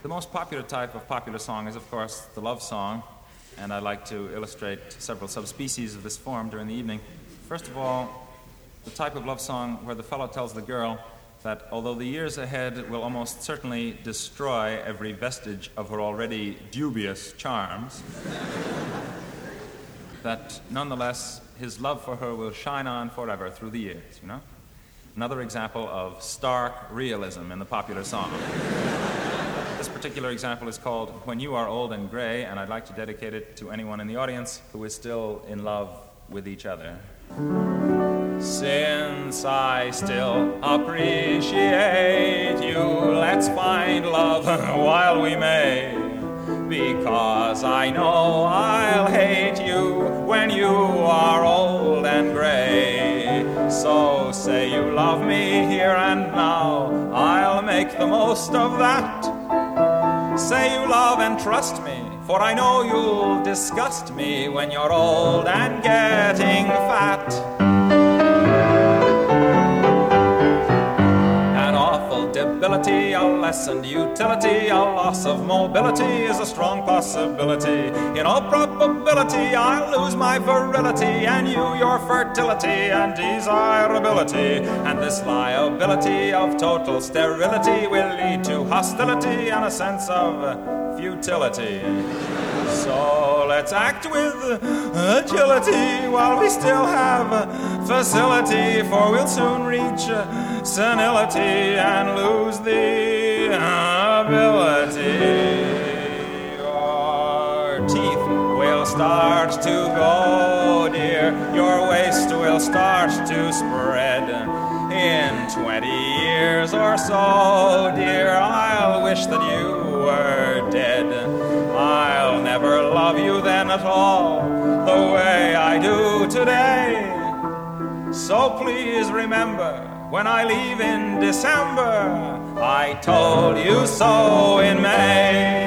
The most popular type of popular song is, of course, the love song, and I'd like to illustrate several subspecies of this form during the evening. First of all, the type of love song where the fellow tells the girl that although the years ahead will almost certainly destroy every vestige of her already dubious charms, that nonetheless his love for her will shine on forever through the years, you know? Another example of stark realism in the popular song. This particular example is called When You Are Old and Gray, and I'd like to dedicate it to anyone in the audience who is still in love with each other. Since I still appreciate you, let's find love while we may, because I know I'll hate you when you are old and gray. So say you love me here and now, I'll make the most of that. Say you love and trust me, for I know you'll disgust me when you're old and getting fat. An awful debility, a lessened utility, a loss of mobility is a strong possibility. In all probability, I'll lose my virility, and you your fertility and desirability. And this liability of total sterility will lead to hostility and a sense of futility. So let's act with agility while we still have facility, for we'll soon reach senility and lose the ability. Your teeth will start to go, dear. Your waist will start to spread. In 20 years or so, dear, I'll wish that you were dead. I'll never love you then at all the way I do today. So please remember, when I leave in December, I told you so in May.